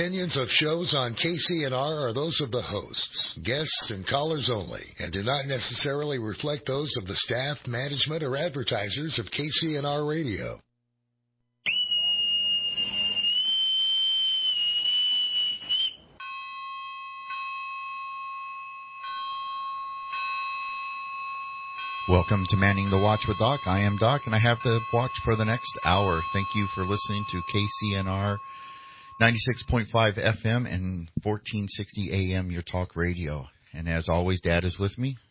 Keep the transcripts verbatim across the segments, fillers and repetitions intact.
opinions of shows on K C N R are those of the hosts, guests, and callers only, and do not necessarily reflect those of the staff, management, or advertisers of K C N R Radio. Welcome to Manning the Watch with Doc. I am Doc, and I have the watch for the next hour. Thank you for listening to K C N R ninety-six point five F M and fourteen sixty A M, your talk radio. And as always, Dad is with me.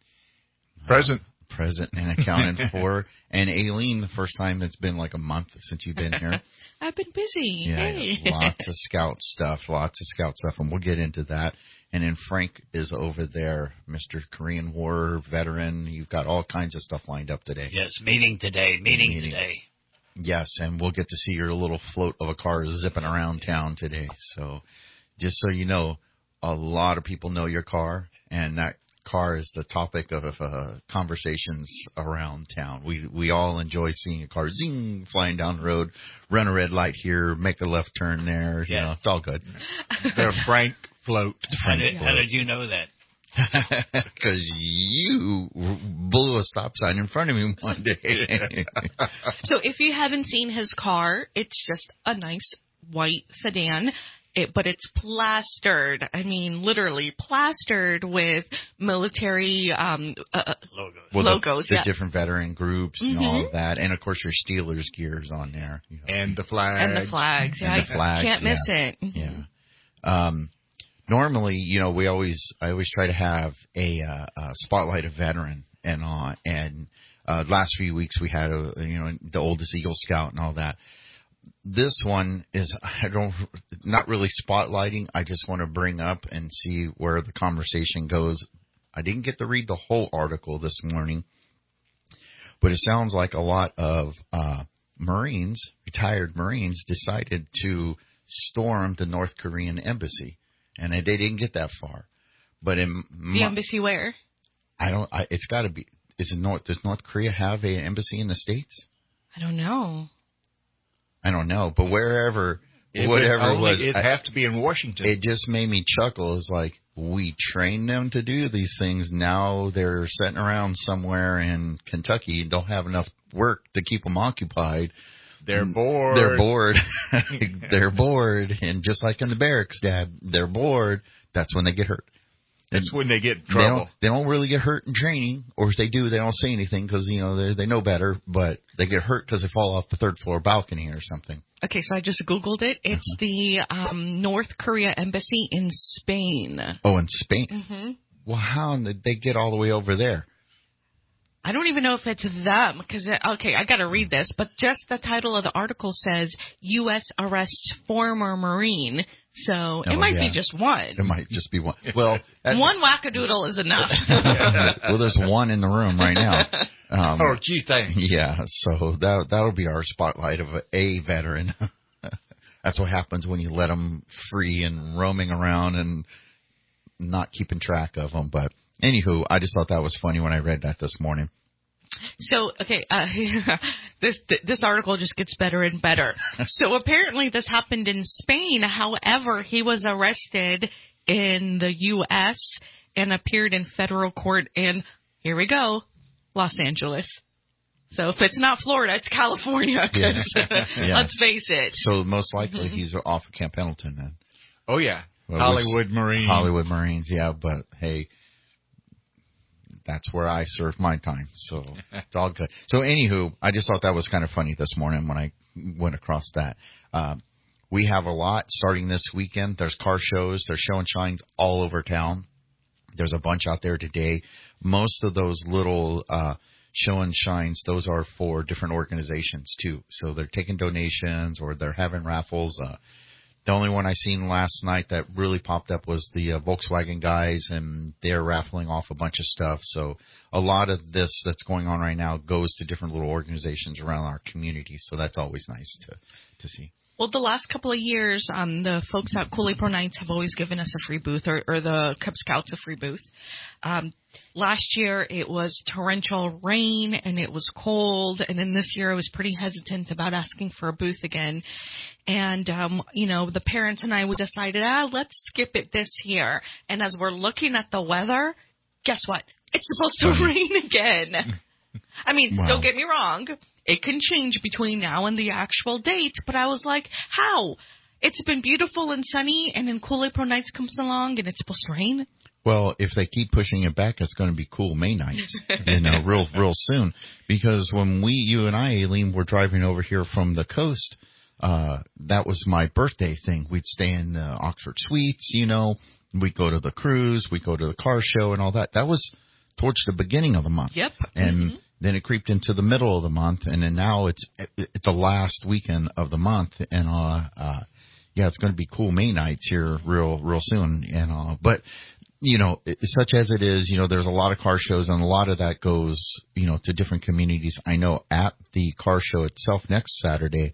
Present. Uh, present and accounted for. And Aileen, the first time it's been like a month since you've been here. I've been busy. Yeah, hey. lots of scout stuff, lots of scout stuff, and we'll get into that. And then Frank is over there, Mister Korean War veteran. You've got all kinds of stuff lined up today. Yes, meeting today, meeting, Meeting. today. Yes, and we'll get to see your little float of a car zipping around town today. So just so you know, a lot of people know your car, and that car is the topic of uh, conversations around town. We we all enjoy seeing a car zing flying down the road, run a red light here, make a left turn there. You Yeah. know, it's all good. The Frank float. How did, how did you know that? Because you blew a stop sign in front of me one day. So if you haven't seen his car, it's just a nice white sedan, it, but it's plastered. I mean, literally plastered with military um, uh, Logos. Well, logos. the, the yeah. different veteran groups and Mhm. all of that. And, of course, your Steelers gears on there. You know. And the flags. And the flags. Yeah, And the flags, I can't miss yeah. it. Mhm. Yeah. Um, normally, you know, we always, I always try to have a, uh, a spotlight of veteran and on, and, uh, last few weeks we had a, you know, the oldest Eagle Scout and all that. This one is, I don't, not really spotlighting. I just want to bring up and see where the conversation goes. I didn't get to read the whole article this morning, but it sounds like a lot of, uh, Marines, retired Marines, decided to storm the North Korean embassy, and they didn't get that far. But in The my, embassy where? I don't. I, it's got to be. Is it North? Does North Korea have an embassy in the States? I don't know. I don't know, but wherever, It whatever would it only, was, it'd I- have to be in Washington. it just made me chuckle. It's like we trained them to do these things. Now they're sitting around somewhere in Kentucky and don't have enough work to keep them occupied. They're bored. They're bored. They're bored. And just like in the barracks, Dad, they're bored. That's when they get hurt. That's when they get in They trouble. don't, they don't really get hurt in training, or if they do, they don't say anything because, you know, they they know better, but they get hurt because they fall off the third floor balcony or something. Okay, so I just Googled it. It's the um, North Korea embassy in Spain. Oh, in Spain? Mm-hmm. Well, how did they get all the way over there? I don't even know if it's them because, okay, I got to read this, but just the title of the article says U S arrests former Marine. So it Oh, might yeah. be just one. There might just be one. Well, that- One wackadoodle is enough. well, there's one in the room right now. Um, Oh, gee, thanks. yeah, so that that'll be our spotlight of a, a veteran. That's what happens when you let them free and roaming around and not keeping track of them. But anywho, I just thought that was funny when I read that this morning. So, okay, uh, this this article just gets better and better. So apparently this happened in Spain. However, he was arrested in the U S and appeared in federal court in, here we go, Los Angeles. So if it's not Florida, it's California. 'Cause, Yeah. let's face it. So most likely Mm-hmm. he's off of Camp Pendleton then. Oh, yeah. Well, Hollywood Marine. Hollywood Marines, yeah, but hey, that's where I serve my time, so it's all good. So anywho, I just thought that was kind of funny this morning when I went across that. Um, we have a lot starting this weekend. There's car shows. There's show and shines all over town. There's a bunch out there today. Most of those little uh, show and shines, those are for different organizations too. So they're taking donations or they're having raffles. Uh, The only one I seen last night that really popped up was the uh, Volkswagen guys, and they're raffling off a bunch of stuff. So a lot of this that's going on right now goes to different little organizations around our community. So that's always nice to, to see. Well, the last couple of years, um, the folks at Coulee Pro Nights have always given us a free booth, or, or the Cub Scouts a free booth. Um, last year it was torrential rain and it was cold, and then this year I was pretty hesitant about asking for a booth again. And, um, you know, the parents and I, we decided, ah, let's skip it this year. And as we're looking at the weather, guess what? It's supposed to rain again. I mean, Wow. Don't get me wrong. It can change between now and the actual date. But I was like, how? It's been beautiful and sunny, and then cool April nights comes along, and it's supposed to rain. Well, if they keep pushing it back, it's going to be cool May nights, you know, real, real soon. Because when we, you and I, Aileen, were driving over here from the coast, uh, that was my birthday thing. We'd stay in the Oxford Suites, you know, we'd go to the cruise, we'd go to the car show and all that. That was towards the beginning of the month. Yep. And mm-hmm. then it creeped into the middle of the month, and then now it's at the last weekend of the month, and uh, uh, yeah, it's going to be cool May nights here real, real soon, and uh, but. You know, such as it is, you know, there's a lot of car shows, and a lot of that goes, you know, to different communities. I know at the car show itself next Saturday,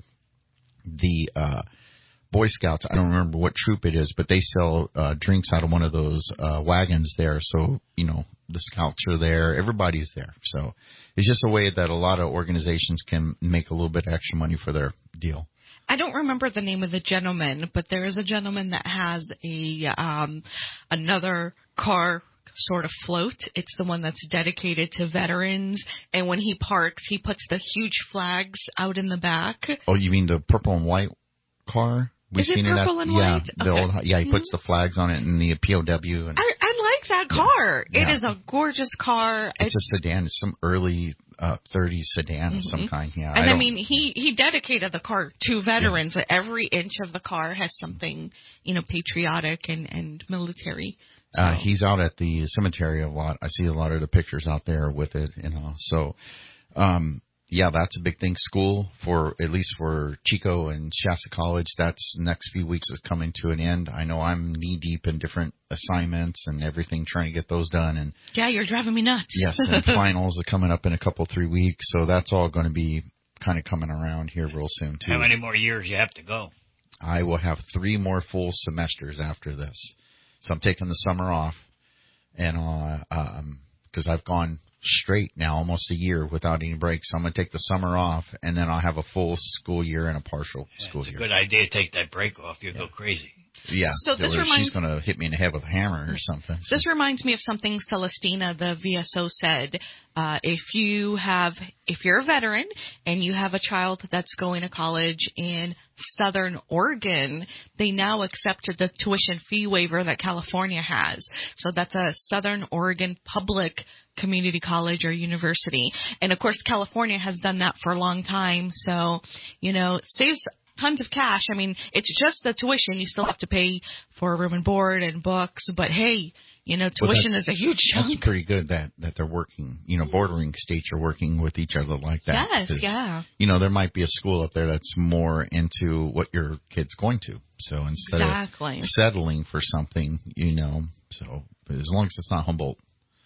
the uh, Boy Scouts, I don't remember what troop it is, but they sell uh, drinks out of one of those uh, wagons there. So, you know, the Scouts are there. Everybody's there. So it's just a way that a lot of organizations can make a little bit of extra money for their deal. I don't remember the name of the gentleman, but there is a gentleman that has a um, another car sort of float. It's the one that's dedicated to veterans, and when he parks, he puts the huge flags out in the back. Oh, you mean the purple and white car? We've Is it seen purple it at, and yeah, white? The Okay. old, yeah, he puts the flags on it in the P O W. And I, I like that car. Yeah. It is a gorgeous car. It's a sedan. It's some early uh, thirties sedan mm-hmm. of some kind. Yeah, and I, I mean, he he dedicated the car to veterans. Yeah. Every inch of the car has something, you know, patriotic and and military. So. Uh, he's out at the cemetery a lot. I see a lot of the pictures out there with it, you know. So, um, yeah, that's a big thing. School, for at least for Chico and Shasta College, that's next few weeks is coming to an end. I know I'm knee deep in different assignments and everything, trying to get those done. And yeah, you're driving me nuts. Yes, and finals are coming up in a couple, three weeks. So that's all going to be kind of coming around here real soon, too. How many more years you have to go? I will have three more full semesters after this. So I'm taking the summer off, and uh, um, because I've gone straight now almost a year without any breaks. So I'm going to take the summer off, and then I'll have a full school year and a partial yeah, school it's year. It's a good idea to take that break off. You'll yeah. go crazy. Yeah, so this reminds, she's going to hit me in the head with a hammer or something. So. This reminds me of something Celestina, the V S O, said. Uh, if you have, if you're a veteran and you have a child that's going to college in Southern Oregon, they now accepted the tuition fee waiver that California has. So that's a Southern Oregon public community college or university. And of course, California has done that for a long time. So, you know, it saves tons of cash. I mean, it's just the tuition. You still have to pay for room and board and books. But, hey, you know, tuition well, is a huge chunk. That's pretty good that, that they're working, you know, bordering states are working with each other like that. Yes, yeah. You know, there might be a school up there that's more into what your kid's going to. So instead exactly. of settling for something, you know, so as long as it's not Humboldt.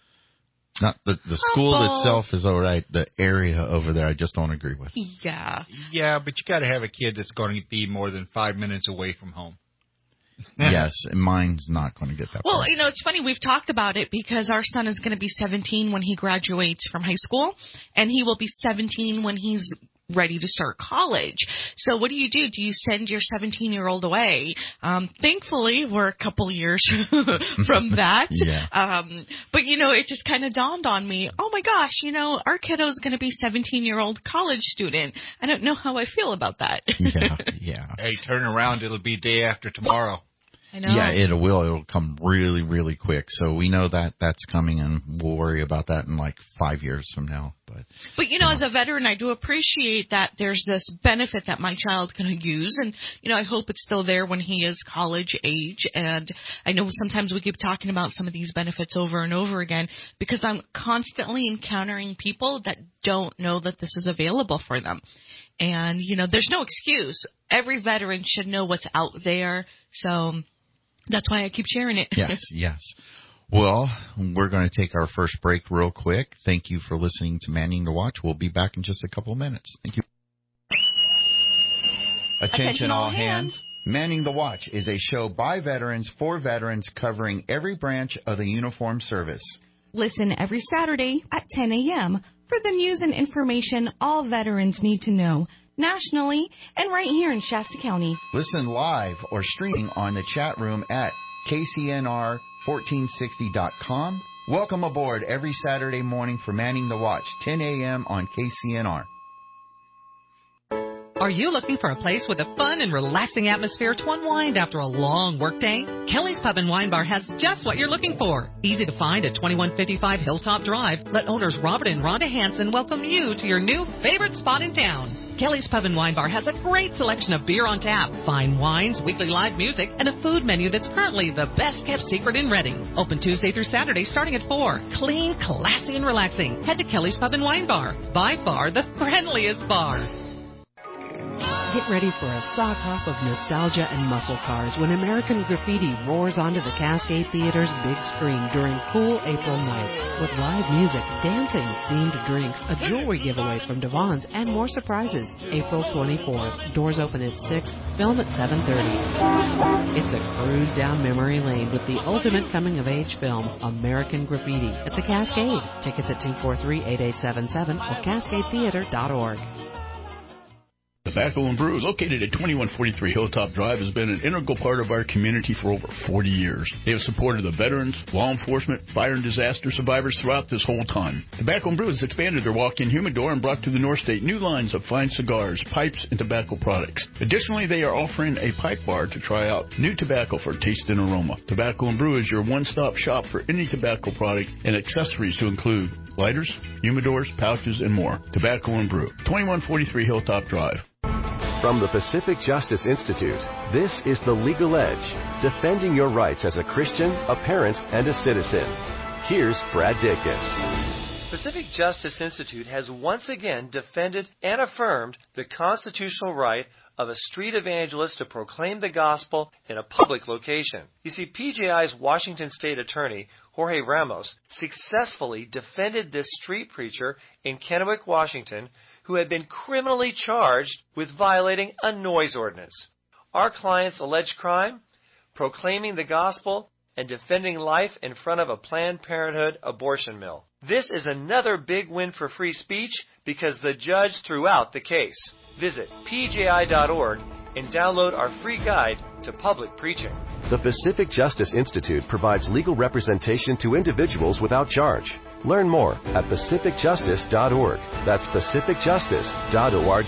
Not the the school Humboldt. itself is all right. The area over there, I just don't agree with. Yeah. Yeah, but you got to have a kid that's going to be more than five minutes away from home. Yes, mine's not going to get that. Well, far. you know, it's funny. We've talked about it because our son is going to be seventeen when he graduates from high school, and he will be seventeen when he's ready to start college. So what do you do? Do you send your seventeen-year-old away? Um, thankfully, we're a couple years from that. Yeah. Um, but, you know, it just kind of dawned on me, oh, my gosh, you know, our kiddo's going to be seventeen-year-old college student. I don't know how I feel about that. Yeah, yeah. Hey, turn around. It'll be day after tomorrow. I know. Yeah, it will. It'll come really, really quick. So we know that that's coming, and we'll worry about that in like five years from now. But but you know, you know, as a veteran, I do appreciate that there's this benefit that my child can use, and you know, I hope it's still there when he is college age. And I know sometimes we keep talking about some of these benefits over and over again because I'm constantly encountering people that don't know that this is available for them. And you know, there's no excuse. Every veteran should know what's out there. So that's why I keep sharing it. Yes, yes. Well, we're going to take our first break real quick. Thank you for listening to Manning the Watch. We'll be back in just a couple of minutes. Thank you. Attention, Attention all all hands. hands. Manning the Watch is a show by veterans for veterans covering every branch of the uniformed service. Listen every Saturday at ten a.m. for the news and information all veterans need to know, nationally and right here in Shasta County. Listen live or streaming on the chat room at K C N R fourteen sixty dot com. Welcome aboard every Saturday morning for Manning the Watch, ten a.m. on K C N R. Are you looking for a place with a fun and relaxing atmosphere to unwind after a long workday? Kelly's Pub and Wine Bar has just what you're looking for. Easy to find at twenty-one fifty-five Hilltop Drive. Let owners Robert and Rhonda Hansen welcome you to your new favorite spot in town. Kelly's Pub and Wine Bar has a great selection of beer on tap, fine wines, weekly live music, and a food menu that's currently the best-kept secret in Reading. Open Tuesday through Saturday starting at four. Clean, classy, and relaxing. Head to Kelly's Pub and Wine Bar. By far the friendliest bar. Get ready for a sock hop of nostalgia and muscle cars when American Graffiti roars onto the Cascade Theater's big screen during cool April nights. With live music, dancing, themed drinks, a jewelry giveaway from Devon's, and more surprises. April twenty-fourth. Doors open at six. Film at seven thirty. It's a cruise down memory lane with the ultimate coming-of-age film, American Graffiti, at the Cascade. Tickets at two four three, eight eight seven seven or cascade theater dot org. Tobacco and Brew, located at twenty-one forty-three Hilltop Drive, has been an integral part of our community for over forty years. They have supported the veterans, law enforcement, fire and disaster survivors throughout this whole time. Tobacco and Brew has expanded their walk-in humidor and brought to the North State new lines of fine cigars, pipes, and tobacco products. Additionally, they are offering a pipe bar to try out new tobacco for taste and aroma. Tobacco and Brew is your one-stop shop for any tobacco product and accessories to include lighters, humidors, pouches, and more. Tobacco and Brew, twenty-one forty-three Hilltop Drive. From the Pacific Justice Institute, this is The Legal Edge, defending your rights as a Christian, a parent, and a citizen. Here's Brad Dacus. Pacific Justice Institute has once again defended and affirmed the constitutional right of a street evangelist to proclaim the gospel in a public location. You see, P J I's Washington State Attorney, Jorge Ramos, successfully defended this street preacher in Kennewick, Washington, who had been criminally charged with violating a noise ordinance. Our client's alleged crime? Proclaiming the gospel and defending life in front of a Planned Parenthood abortion mill. This is another big win for free speech because the judge threw out the case. Visit P J I dot org and download our free guide to public preaching. The Pacific Justice Institute provides legal representation to individuals without charge. Learn more at pacific justice dot org. That's pacific justice dot org.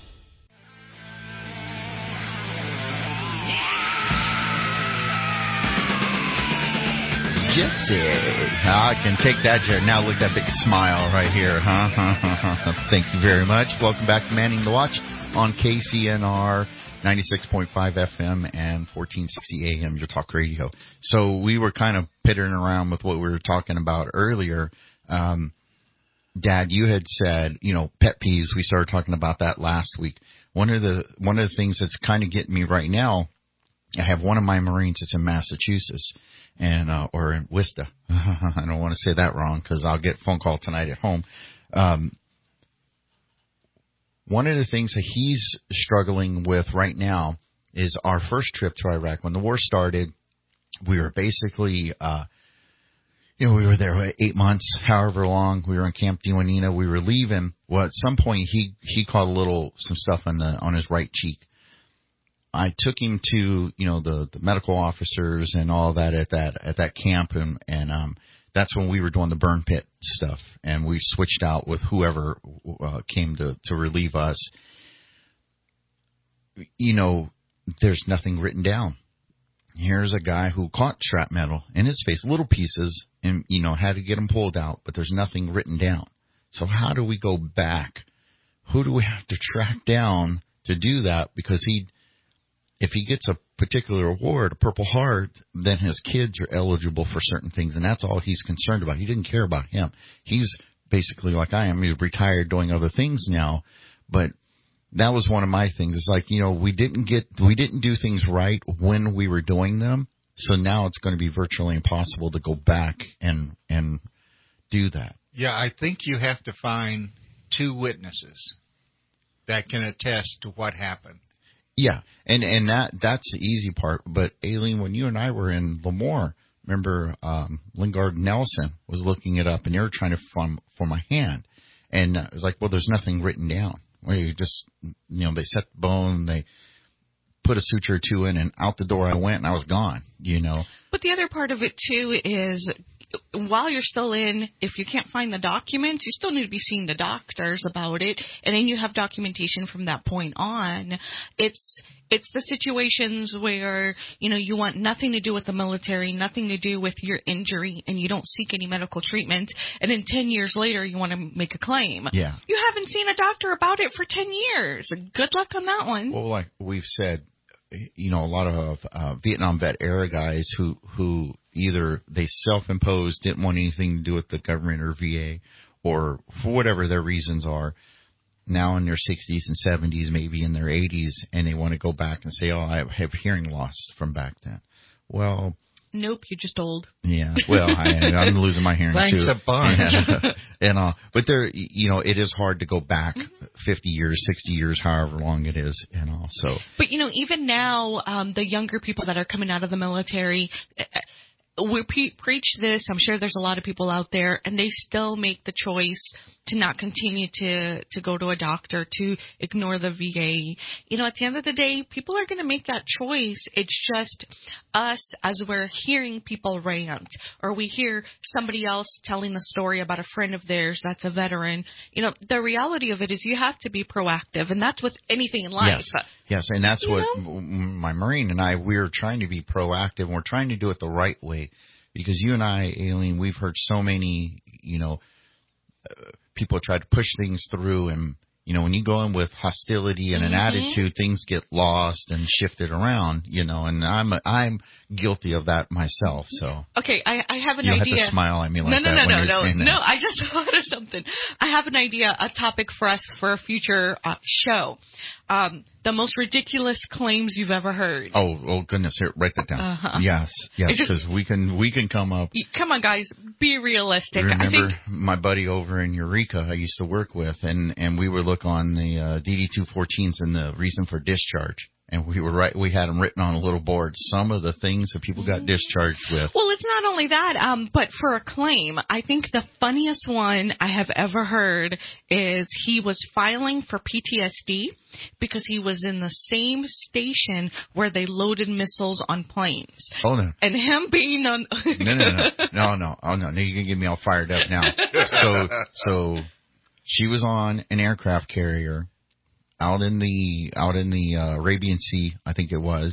Gypsy. I can take that, Jared. Now look at that big smile right here, huh? Thank you very much. Welcome back to Manning the Watch on K C N R ninety-six point five F M and fourteen sixty A M, your talk radio. So we were kind of pittering around with what we were talking about earlier. Um, Dad, you had said, you know, pet peeves. We started talking about that last week. One of the one of the things that's kind of getting me right now, I have one of my Marines that's in Massachusetts, and uh, or in Worcester. I don't want to say that wrong because I'll get a phone call tonight at home. Um, one of the things that he's struggling with right now is our first trip to Iraq. When the war started, we were basically, uh, you know, we were there eight months, however long. We were in Camp Diwanina. We were leaving. Well, at some point, he he caught a little some stuff on the on his right cheek. I took him to, you know, the, the medical officers and all that at that at that camp, and and um, that's when we were doing the burn pit stuff, and we switched out with whoever uh, came to to relieve us. You know, there's nothing written down. Here's a guy who caught shrapnel in his face, little pieces, and, you know, had to get him pulled out, but there's nothing written down. So how do we go back? Who do we have to track down to do that? Because he, if he gets a particular award, a Purple Heart, then his kids are eligible for certain things, and that's all he's concerned about. He didn't care about him. He's basically like I am. He's retired doing other things now, but that was one of my things. It's like, you know, we didn't get, we didn't do things right when we were doing them. So now it's going to be virtually impossible to go back and, and do that. Yeah, I think you have to find two witnesses that can attest to what happened. Yeah. And, and that, that's the easy part. But Aileen, when you and I were in Lemoore, remember, um, Lingard Nelson was looking it up and you were trying to find for my hand. And uh, it's like, well, there's nothing written down. Well, you just, you know, they set the bone, they put a suture or two in, and out the door I went, and I was gone, you know. But the other part of it, too, is while you're still in, if you can't find the documents, you still need to be seeing the doctors about it, and then you have documentation from that point on. It's it's the situations where, you know, you want nothing to do with the military, nothing to do with your injury, and you don't seek any medical treatment, and then ten years later you want to make a claim. Yeah. You haven't seen a doctor about it for ten years. Good luck on that one. Well, like we've said, you know, a lot of uh, Vietnam vet era guys who, who either they self-imposed, didn't want anything to do with the government or V A, or for whatever their reasons are, now in their sixties and seventies, maybe in their eighties, and they want to go back and say, oh, I have hearing loss from back then. Well, nope, you're just old. Yeah, well, I, I'm losing my hearing Thanks too. Thanks a bunch. And, and uh, but there, you know, it is hard to go back mm-hmm. fifty years, sixty years, however long it is, and all. So, but you know, even now, um, the younger people that are coming out of the military. We pre- preach this. I'm sure there's a lot of people out there, and they still make the choice to not continue to, to go to a doctor, to ignore the V A. You know, at the end of the day, people are going to make that choice. It's just us, as we're hearing people rant, or we hear somebody else telling the story about a friend of theirs that's a veteran. You know, the reality of it is you have to be proactive, and that's with anything in life. Yes, yes, and that's you what know? my Marine and I, we're trying to be proactive, and we're trying to do it the right way. Because you and I, Aileen, we've heard so many, you know, uh, people try to push things through, and, you know, when you go in with hostility and an mm-hmm. attitude, things get lost and shifted around, you know, and I'm I'm guilty of that myself, so. Okay, I, I have an you idea. You have to smile at me like no, no, that no, when no, you're no, saying no, that. No, I just thought of something. I have an idea, a topic for us for a future uh, show. Um, the most ridiculous claims you've ever heard. Oh, oh goodness! Here, write that down. Uh-huh. Yes, yes, just, because we can we can come up. Come on, guys, be realistic. Remember I think, my buddy over in Eureka I used to work with, and and we would look on the uh, D D two fourteens and the reason for discharge. And we were right. We had them written on a little board. Some of the things that people got discharged with. Well, it's not only that, um, but for a claim, I think the funniest one I have ever heard is he was filing for P T S D because he was in the same station where they loaded missiles on planes. Oh no! And him being on. no, no, no, no, no. Oh no! No, you can get me all fired up now. So, so she was on an aircraft carrier. Out in the out in the uh, Arabian Sea, I think it was,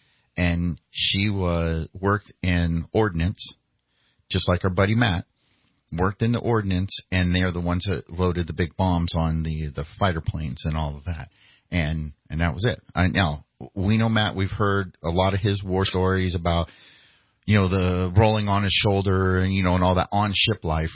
and she was worked in ordnance, just like our buddy Matt, worked in the ordnance, and they're the ones that loaded the big bombs on the, the fighter planes and all of that, and and that was it. I, now we know Matt. We've heard a lot of his war stories about, you know, the rolling on his shoulder and you know and all that on ship life,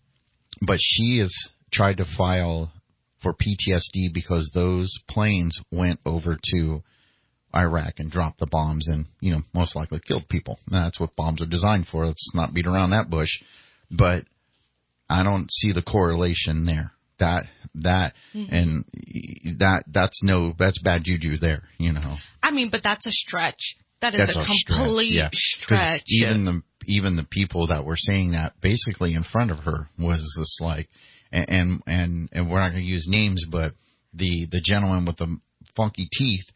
but she has tried to file for P T S D because those planes went over to Iraq and dropped the bombs and, you know, most likely killed people. That's what bombs are designed for. Let's not beat around that bush. But I don't see the correlation there. That, that, mm-hmm. and that, that's no, that's bad juju there, you know. I mean, but that's a stretch. That is that's a, a complete stretch. Yeah. stretch. Even the, even the people that were saying that basically in front of her was just like, And, and and we're not going to use names, but the the gentleman with the funky teeth,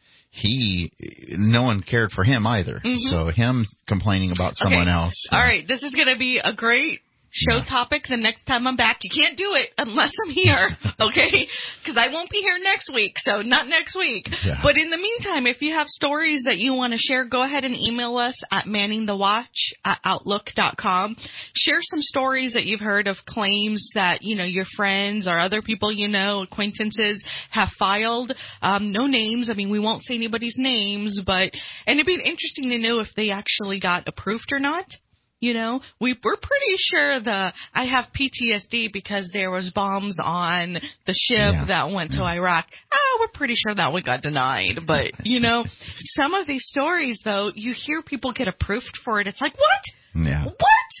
he no one cared for him either. Mm-hmm. So him complaining about someone okay. else. All uh, right, this is going to be a great show yeah. topic the next time I'm back. You can't do it unless I'm here, okay? Because I won't be here next week, so not next week. Yeah. But in the meantime, if you have stories that you want to share, go ahead and email us at manningthewatch at outlook dot com. Share some stories that you've heard of claims that, you know, your friends or other people you know, acquaintances, have filed. Um, no names. I mean, we won't say anybody's names, but, and it'd be interesting to know if they actually got approved or not. You know, we we're pretty sure the I have P T S D because there was bombs on the ship yeah. that went to yeah. Iraq. Oh, we're pretty sure that one got denied. But, you know, some of these stories, though, you hear people get approved for it. It's like, what? Yeah. What?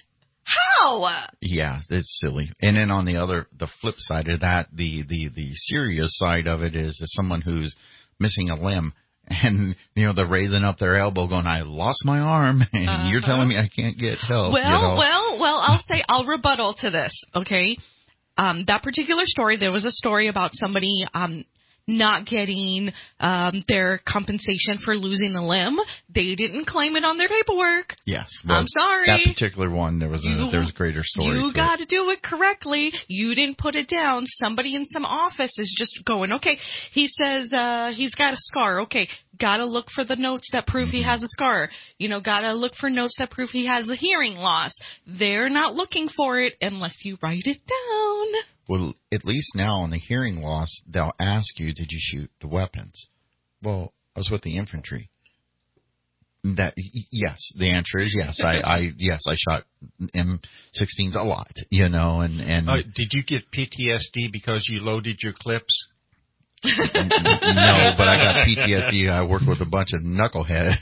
How? Yeah, it's silly. And then on the other, the flip side of that, the, the, the serious side of it is, is someone who's missing a limb. And, you know, they're raising up their elbow going, I lost my arm, and uh-huh. you're telling me I can't get help. Well, you know? well, well, I'll say, I'll rebuttal to this, okay? um, that particular story, there was a story about somebody um, not getting um, their compensation for losing a limb. They didn't claim it on their paperwork. Yes. I'm sorry. That particular one, there was a You- there was a greater story. You to got it. to do it correctly. You didn't put it down. Somebody in some office is just going, okay, he says uh, he's got a scar. Okay, got to look for the notes that prove Mm-hmm. he has a scar. You know, got to look for notes that prove he has a hearing loss. They're not looking for it unless you write it down. Well, at least now on the hearing loss, they'll ask you, did you shoot the weapons? Well, I was with the infantry. That y- yes, the answer is yes. I, I yes, I shot M sixteens a lot, you know, and and Uh, did you get P T S D because you loaded your clips? no, but I got P T S D. I worked with a bunch of knuckleheads,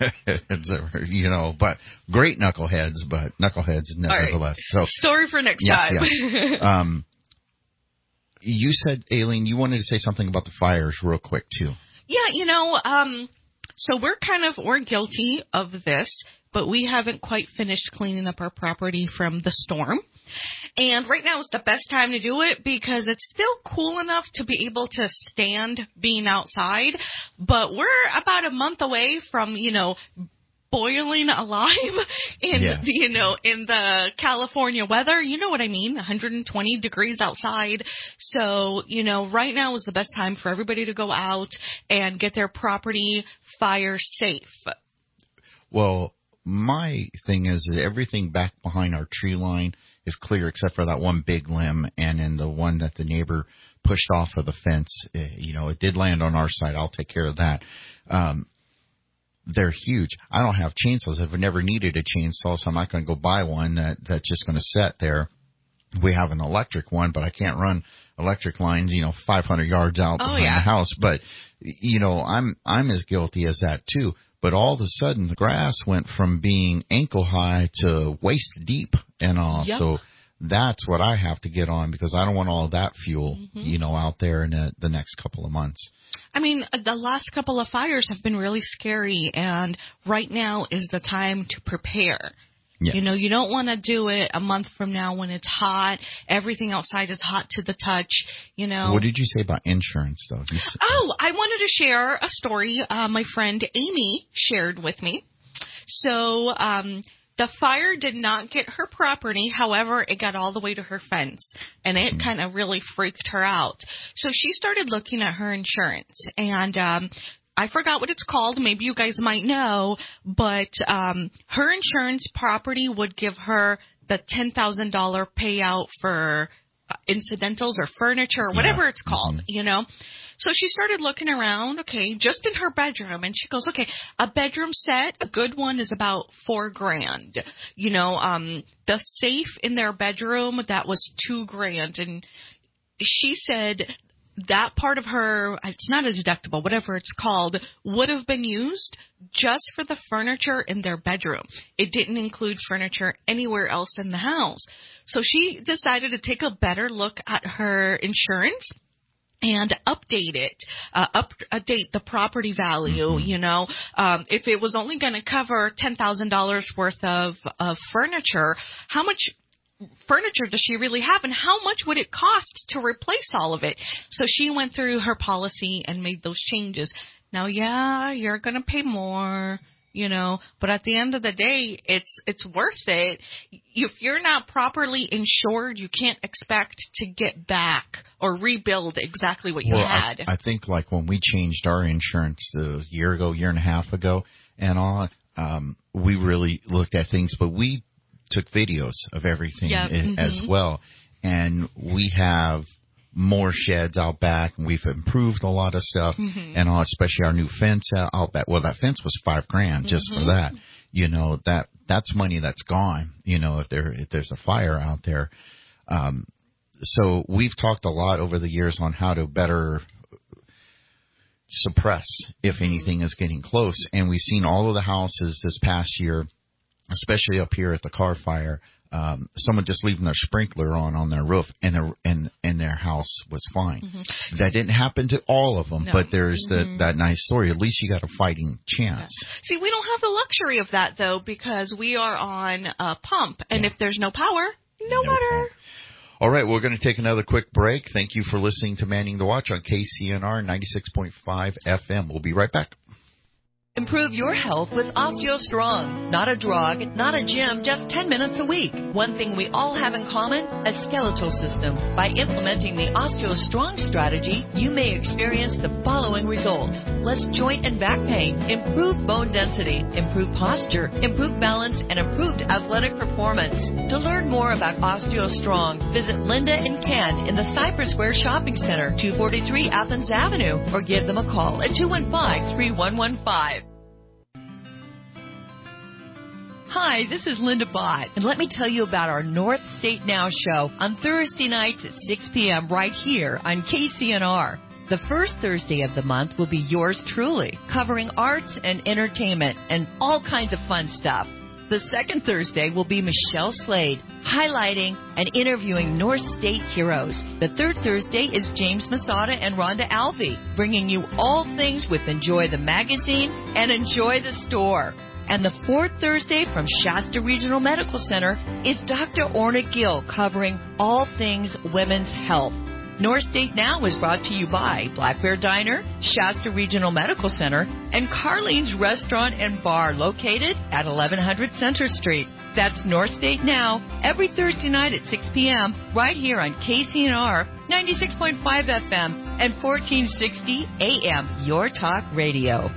you know, but great knuckleheads, but knuckleheads nevertheless. All right. So Story for next yeah, time. yeah. Um, you said, Aileen, you wanted to say something about the fires real quick too. Yeah, you know, um, so we're kind of, we're guilty of this, but we haven't quite finished cleaning up our property from the storm. And right now is the best time to do it because it's still cool enough to be able to stand being outside. But we're about a month away from, you know, boiling alive in, Yes. you know, in the California weather. You know what I mean? one hundred twenty degrees outside. So, you know, right now is the best time for everybody to go out and get their property fire safe. Well, my thing is that everything back behind our tree line is clear except for that one big limb, and then the one that the neighbor pushed off of the fence. eh, You know, it did land on our side. I'll take care of that. Um, they're huge. I don't have chainsaws. I've never needed a chainsaw, so I'm not going to go buy one that that's just going to sit there. We have an electric one, but I can't run electric lines, you know, five hundred yards out Oh, behind yeah. the house. But, you know, I'm I'm as guilty as that, too. But all of a sudden, the grass went from being ankle high to waist deep and all. Yep. So that's what I have to get on because I don't want all of that fuel, Mm-hmm. you know, out there in the, the next couple of months. I mean, the last couple of fires have been really scary, and right now is the time to prepare. Yeah. You know, you don't want to do it a month from now when it's hot. Everything outside is hot to the touch, you know. What did you say about insurance, though? You s- Oh, I wanted to share a story uh, my friend Amy shared with me. So um, the fire did not get her property. However, it got all the way to her fence, and it kind of really freaked her out. So she started looking at her insurance, and um, I forgot what it's called. Maybe you guys might know, but um, her insurance property would give her the ten thousand dollars payout for uh, incidentals or furniture or whatever Yeah. it's called, Mhm. you know. So she started looking around, okay, just in her bedroom, and she goes, okay, a bedroom set, a good one is about four grand. You know, um, the safe in their bedroom, that was two grand. And she said that part of her, it's not a deductible, whatever it's called, would have been used just for the furniture in their bedroom. It didn't include furniture anywhere else in the house. So she decided to take a better look at her insurance and update it, uh, up, update the property value, Mm-hmm. you know. Um, if it was only going to cover ten thousand dollars worth of, of furniture, how much furniture does she really have, and how much would it cost to replace all of it? So she went through her policy and made those changes. Now, yeah, you're going to pay more, you know, but at the end of the day, it's it's worth it. If you're not properly insured, you can't expect to get back or rebuild exactly what you well, had. I, I think like when we changed our insurance a year ago, year and a half ago, and all, um, we really looked at things, but we took videos of everything Yep, i- as mhm. well, and we have more sheds out back, and we've improved a lot of stuff, Mhm. and all, especially our new fence out, out back. Well, that fence was five grand just for Mhm. that. You know, that that's money that's gone. You know, if there if there's a fire out there. Um, so we've talked a lot over the years on how to better suppress if anything is getting close, and we've seen all of the houses this past year, especially up here at the Carr Fire. Um, someone just leaving their sprinkler on on their roof, and their and and their house was fine. Mm-hmm. That didn't happen to all of them, No. but there's Mhm. that that nice story. At least you got a fighting chance. See, we don't have the luxury of that, though, because we are on a pump, and Yeah. if there's no power, no, No water. problem. All right, we're going to take another quick break. Thank you for listening to Manning the Watch on K C N R ninety-six point five F M. We'll be right back. Improve your health with OsteoStrong. Not a drug, not a gym, just ten minutes a week. One thing we all have in common, a skeletal system. By implementing the OsteoStrong strategy, you may experience the following results. Less joint and back pain, improved bone density, improved posture, improved balance, and improved athletic performance. To learn more about OsteoStrong, visit Linda and Ken in the Cypress Square Shopping Center, two forty-three Athens Avenue, or give them a call at two one five, three one one five. Hi, this is Linda Bott, and let me tell you about our North State Now show on Thursday nights at six p.m. right here on K C N R. The first Thursday of the month will be yours truly, covering arts and entertainment and all kinds of fun stuff. The second Thursday will be Michelle Slade, highlighting and interviewing North State heroes. The third Thursday is James Masada and Rhonda Alvey, bringing you all things with Enjoy the Magazine and Enjoy the Store. And the fourth Thursday from Shasta Regional Medical Center is Doctor Orna Gill, covering all things women's health. North State Now is brought to you by Black Bear Diner, Shasta Regional Medical Center, and Carlene's Restaurant and Bar, located at eleven hundred Center Street. That's North State Now, every Thursday night at six p.m. right here on K C N R ninety-six point five F M and fourteen sixty A M, Your Talk Radio.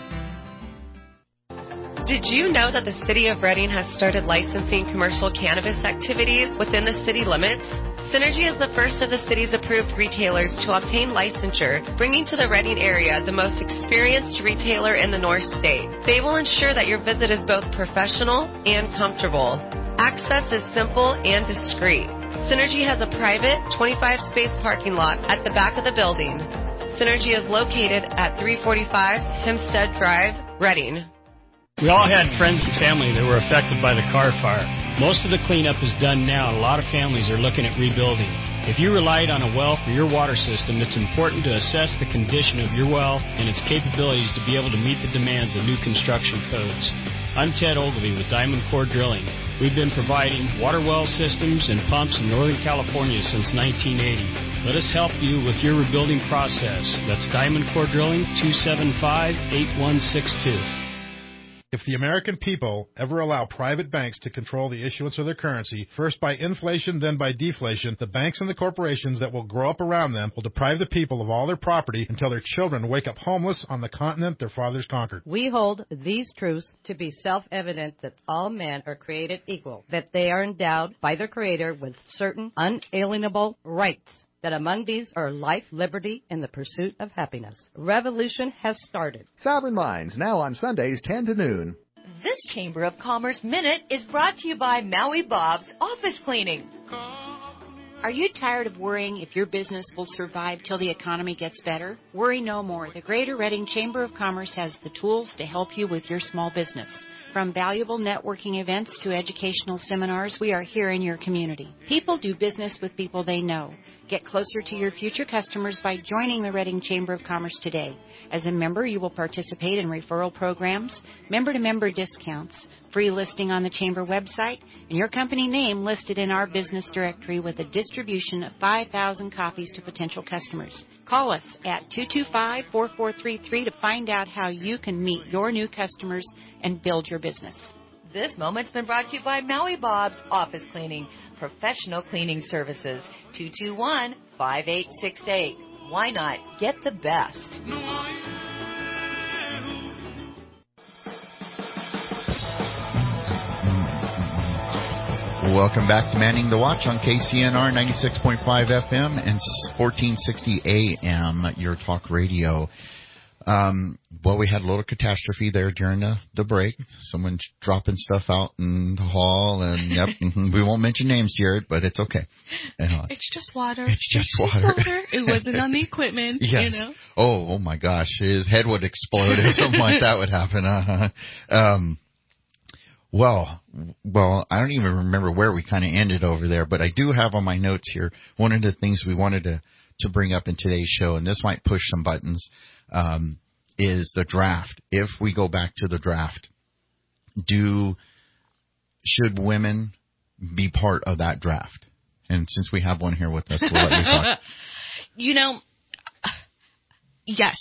Did you know that the City of Reading has started licensing commercial cannabis activities within the city limits? Synergy is the first of the city's approved retailers to obtain licensure, bringing to the Reading area the most experienced retailer in the North State. They will ensure that your visit is both professional and comfortable. Access is simple and discreet. Synergy has a private twenty-five space parking lot at the back of the building. Synergy is located at three forty-five Hempstead Drive, Reading. We all had friends and family that were affected by the Carr fire. Most of the cleanup is done now, and a lot of families are looking at rebuilding. If you relied on a well for your water system, it's important to assess the condition of your well and its capabilities to be able to meet the demands of new construction codes. I'm Ted Ogilvie with Diamond Core Drilling. We've been providing water well systems and pumps in Northern California since nineteen eighty. Let us help you with your rebuilding process. That's Diamond Core Drilling, two seven five, eight one six two. If the American people ever allow private banks to control the issuance of their currency, first by inflation, then by deflation, the banks and the corporations that will grow up around them will deprive the people of all their property until their children wake up homeless on the continent their fathers conquered. We hold these truths to be self-evident that all men are created equal, that they are endowed by their Creator with certain unalienable rights, that among these are life, liberty, and the pursuit of happiness. Revolution has started. Sovereign Minds, now on Sundays, ten to noon. This Chamber of Commerce Minute is brought to you by Maui Bob's Office Cleaning. Are you tired of worrying if your business will survive till the economy gets better? Worry no more. The Greater Reading Chamber of Commerce has the tools to help you with your small business. From valuable networking events to educational seminars, we are here in your community. People do business with people they know. Get closer to your future customers by joining the Reading Chamber of Commerce today. As a member, you will participate in referral programs, member-to-member discounts, free listing on the Chamber website, and your company name listed in our business directory with a distribution of five thousand copies to potential customers. Call us at two two five, four four three three to find out how you can meet your new customers and build your business. This moment's been brought to you by Maui Bob's Office Cleaning, professional cleaning services, two two one, five eight six eight. Why not get the best? Welcome back to Manning the Watch on K C N R ninety-six point five F M and fourteen sixty A M, Your Talk Radio. Um, well, we had a little catastrophe there during the, the break. Someone dropping stuff out in the hall, and yep, we won't mention names, Jared, but it's okay. Uh, it's just water. It's just it's water. Just water. It wasn't on the equipment, yes. you know. Oh, oh my gosh, his head would explode if something like that would happen. Uh-huh. Um, well, well, I don't even remember where we kind of ended over there, but I do have on my notes here one of the things we wanted to, to bring up in today's show, and this might push some buttons. Um, is the draft. If we go back to the draft, do should women be part of that draft? And since we have one here with us, we'll let you talk. You know, yes,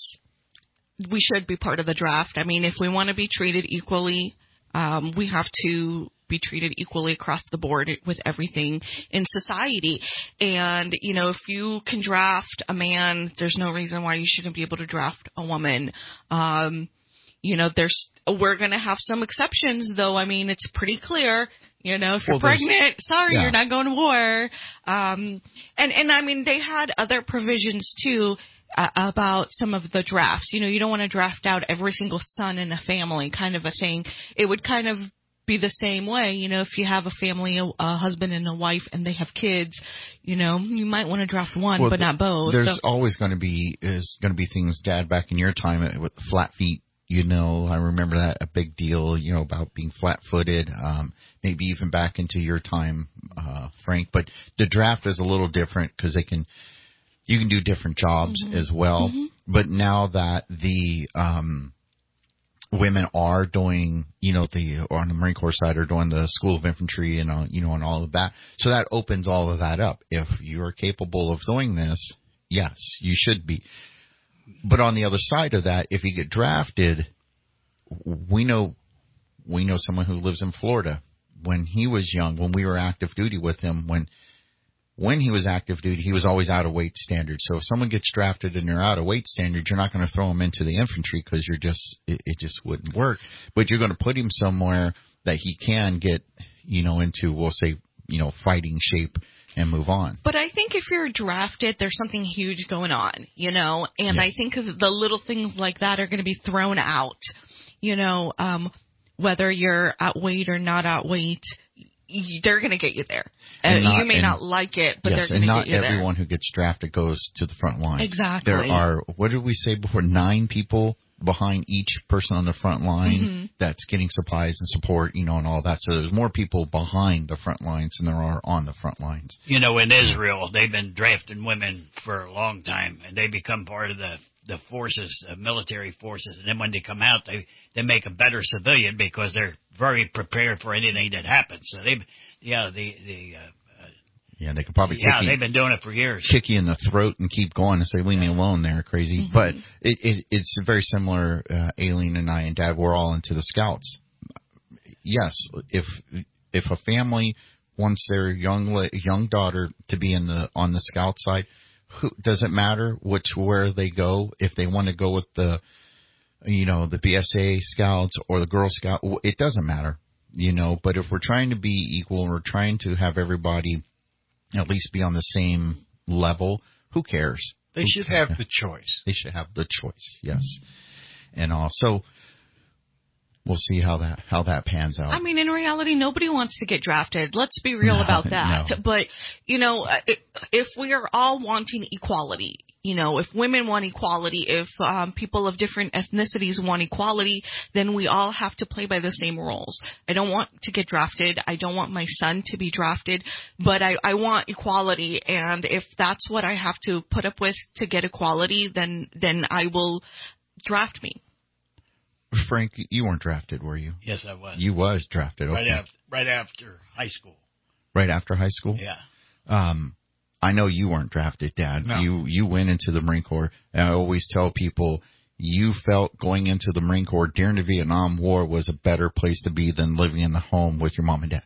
we should be part of the draft. I mean, if we want to be treated equally, um, we have to be treated equally across the board with everything in society. And, you know, if you can draft a man, there's no reason why you shouldn't be able to draft a woman. Um, you know, there's, we're going to have some exceptions, though. I mean, it's pretty clear, you know, if you're well, pregnant, sorry, yeah. you're not going to war. Um, and, and I mean, they had other provisions, too, uh, about some of the drafts. You know, you don't want to draft out every single son in a family kind of a thing. It would kind of be the same way, you know, if you have a family, a, a husband and a wife, and they have kids, you know, you might want to draft one, well, but not both. There's so. always going to be is going to be things, Dad, back in your time with flat feet. You know, I remember that a big deal, you know, about being flat-footed. Um, maybe even back into your time, uh, Frank. But the draft is a little different because they can, you can do different jobs mm-hmm. as well. Mm-hmm. But now that the um, women are doing, you know, the or on the Marine Corps side are doing the School of Infantry and uh, you know, and all of that, so that opens all of that up. If you are capable of doing this, yes, you should be. But on the other side of that, if you get drafted, we know we know someone who lives in Florida. When he was young, when we were active duty with him, when when he was active duty, he was always out of weight standard. So if someone gets drafted and they're out of weight standard, you're not going to throw them into the infantry because you're just it, it just wouldn't work. But you're going to put him somewhere that he can get, you know, into, we'll say, you know, fighting shape and move on. But I think if you're drafted, there's something huge going on, you know, and yeah. I think the little things like that are going to be thrown out, you know, um, whether you're at weight or not at weight, they're going to get you there. Uh, not, you may and, not like it, but yes, they're going to get you there. And not everyone who gets drafted goes to the front line. Exactly. There are, what did we say before, nine people behind each person on the front line mm-hmm. that's getting supplies and support, you know, and all that. So there's more people behind the front lines than there are on the front lines. You know, in Israel, they've been drafting women for a long time, and they become part of the, the forces, the military forces. And then when they come out, they, they make a better civilian because they're very prepared for anything that happens. So they, yeah, the, the, uh, Yeah, they could probably yeah, kick they've you, been doing it for years. Kick you in the throat and keep going and say, leave me alone there, crazy. Mm-hmm. But it, it, it's very similar, uh, Aileen and I and Dad, we're all into the Scouts. Yes, if if a family wants their young young daughter to be in the on the Scout side, who, does it matter which where they go? If they want to go with the, you know, the B S A Scouts or the Girl Scout, it doesn't matter, you know. But if we're trying to be equal and we're trying to have everybody at least be on the same level, who cares? They who should cares? have the choice. They should have the choice, yes. And also, we'll see how that how that pans out. I mean, in reality, nobody wants to get drafted. Let's be real no, about that. No. But, you know, if we are all wanting equality, you know, if women want equality, if um, people of different ethnicities want equality, then we all have to play by the same rules. I don't want to get drafted. I don't want my son to be drafted, but I, I want equality. And if that's what I have to put up with to get equality, then then I will draft me. Frank, you weren't drafted, were you? Yes, I was. You was drafted. Okay. Right after, right after high school. Right after high school? Yeah. Um, I know you weren't drafted, Dad. No. You you went into the Marine Corps. And I always tell people you felt going into the Marine Corps during the Vietnam War was a better place to be than living in the home with your mom and dad.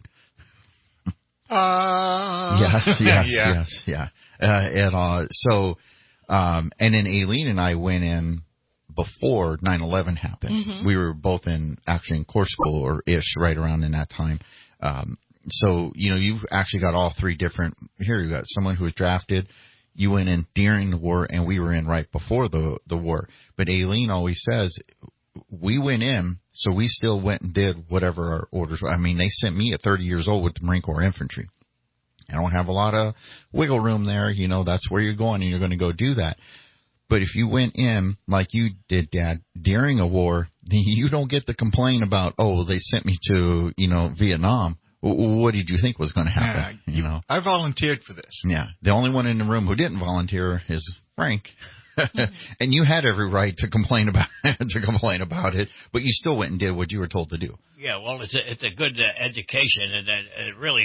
Uh, yes, yes, yeah. yes, yeah. Uh, and uh, so, um, and then Aileen and I went in before nine eleven happened. Mm-hmm. We were both in actually in Corps school or ish right around in that time. Um, So, you know, you've actually got all three different, here you got someone who was drafted, you went in during the war, and we were in right before the the war. But Aileen always says, we went in, so we still went and did whatever our orders were. I mean, they sent me at thirty years old with the Marine Corps Infantry. I don't have a lot of wiggle room there. You know, that's where you're going, and you're going to go do that. But if you went in, like you did, Dad, during a war, you don't get to complain about, oh, they sent me to, you know, Vietnam. What did you think was going to happen? Yeah, you know, I volunteered for this. Yeah, the only one in the room who didn't volunteer is Frank, and you had every right to complain about to complain about it, but you still went and did what you were told to do. Yeah, well, it's a it's a good uh, education, and uh, it really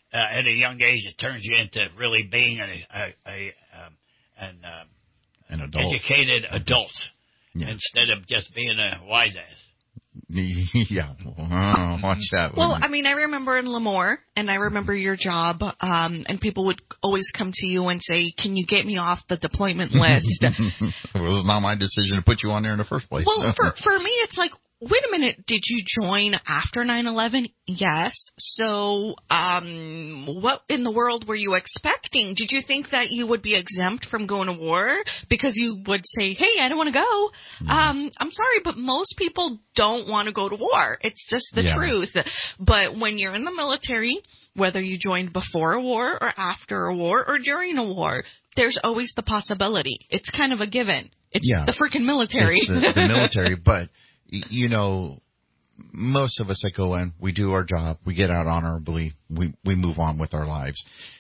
uh, at a young age, it turns you into really being a, a, a um, an, um, an adult. educated adult Yeah. instead of just being a wise ass. Yeah, oh, watch that. Well, wouldn't I mean, I remember in Lemoore, and I remember your job, um, and people would always come to you and say, "Can you get me off the deployment list?" it was not my decision to put you on there in the first place. Well, for for me, it's like, wait a minute, did you join after nine eleven? Yes. So, um, what in the world were you expecting? Did you think that you would be exempt from going to war because you would say, hey, I don't want to go? Mm. Um, I'm sorry, but most people don't want to go to war. It's just the Yeah. truth. But when you're in the military, whether you joined before a war or after a war or during a war, there's always the possibility. It's kind of a given. It's Yeah. the freaking military. It's the, the military, but you know, most of us that go in, we do our job, we get out honorably, we we move on with our lives.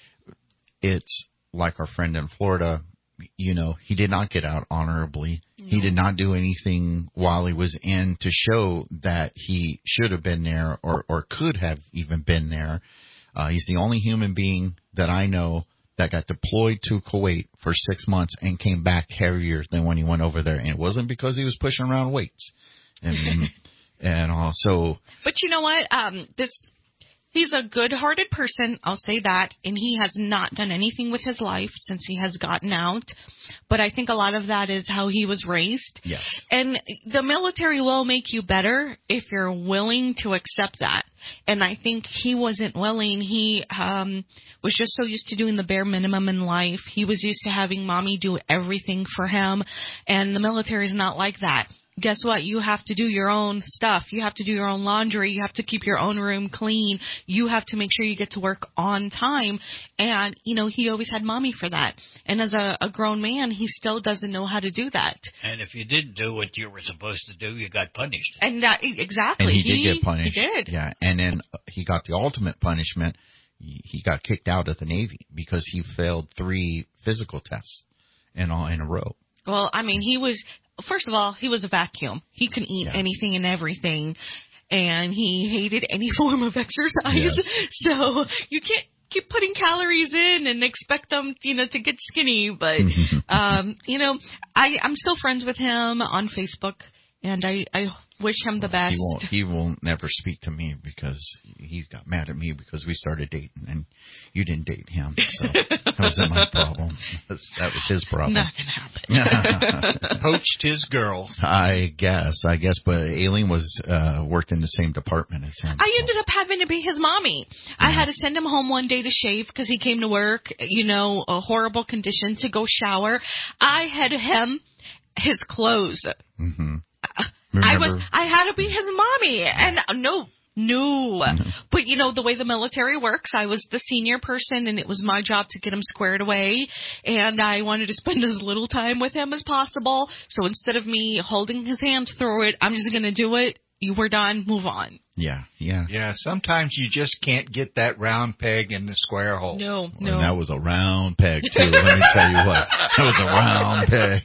It's like our friend in Florida, you know, he did not get out honorably. No. He did not do anything while he was in to show that he should have been there or, or could have even been there. Uh, he's the only human being that I know that got deployed to Kuwait for six months and came back heavier than when he went over there. And it wasn't because he was pushing around weights. And, and also, but you know what? Um, this he's a good-hearted person. I'll say that, and he has not done anything with his life since he has gotten out. But I think a lot of that is how he was raised. Yes. And the military will make you better if you're willing to accept that. And I think he wasn't willing. He um, was just so used to doing the bare minimum in life. He was used to having mommy do everything for him, and the military is not like that. Guess what? You have to do your own stuff. You have to do your own laundry. You have to keep your own room clean. You have to make sure you get to work on time. And, you know, he always had mommy for that. And as a, a grown man, he still doesn't know how to do that. And if you didn't do what you were supposed to do, you got punished. And that, exactly. And he, he did get punished. He did. Yeah. And then he got the ultimate punishment. He got kicked out of the Navy because he failed three physical tests in, all, in a row. Well, I mean, he was... First of all, he was a vacuum. He could eat yeah. anything and everything, and he hated any form of exercise. Yes. So you can't keep putting calories in and expect them, you know, to get skinny. But, um, you know, I, I'm still friends with him on Facebook, and I, I wish him the best. He won't, he won't never speak to me because he got mad at me because we started dating, and you didn't date him. So that wasn't my problem. That was his problem. Not gonna happen. Poached his girl. I guess, I guess, but Aileen was uh, worked in the same department as him. I so. ended up having to be his mommy. Yeah. I had to send him home one day to shave because he came to work, you know, a horrible condition, to go shower. I had him his clothes. Mm-hmm. I was, I had to be his mommy, and no, no. Mm-hmm. But you know, the way the military works, I was the senior person, and it was my job to get him squared away, and I wanted to spend as little time with him as possible. So instead of me holding his hand through it, I'm just going to do it. You were done, move on. Yeah, yeah. Yeah, sometimes you just can't get that round peg in the square hole. No, no. And that was a round peg, too. Let me tell you what. That was a round peg.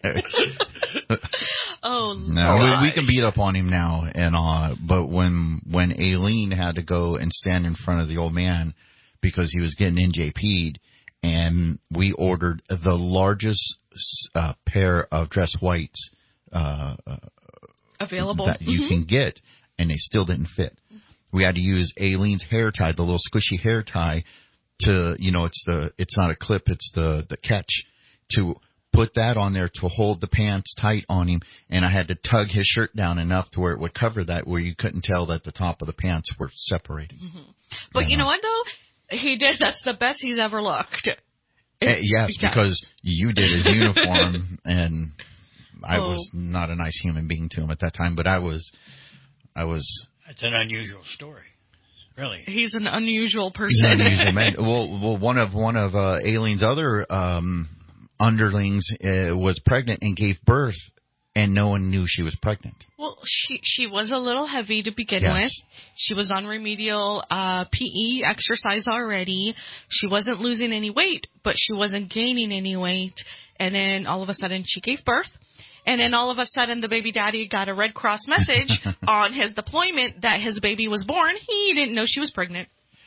Oh, no, we, we can beat up on him now and uh but when when Aileen had to go and stand in front of the old man because he was getting N J P'd, and we ordered the largest uh, pair of dress whites uh, available that you mm-hmm. can get, and they still didn't fit. We had to use Aileen's hair tie, the little squishy hair tie, to, you know, it's the it's not a clip, it's the the catch, to put that on there to hold the pants tight on him, and I had to tug his shirt down enough to where it would cover that, where you couldn't tell that the top of the pants were separating. Mm-hmm. But you, you know, know what, though? He did. That's the best he's ever looked. Uh, yes, because you did his uniform, and I oh. was not a nice human being to him at that time, but I was, I was. That's an unusual story. Really, he's an unusual person. He's an unusual man. Well, well, one of one of uh, Aileen's other um, underlings uh, was pregnant and gave birth, and no one knew she was pregnant. Well, she she was a little heavy to begin yes. with. She was on remedial uh, P E exercise already. She wasn't losing any weight, but she wasn't gaining any weight. And then all of a sudden she gave birth. And then all of a sudden the baby daddy got a Red Cross message on his deployment that his baby was born. He didn't know she was pregnant.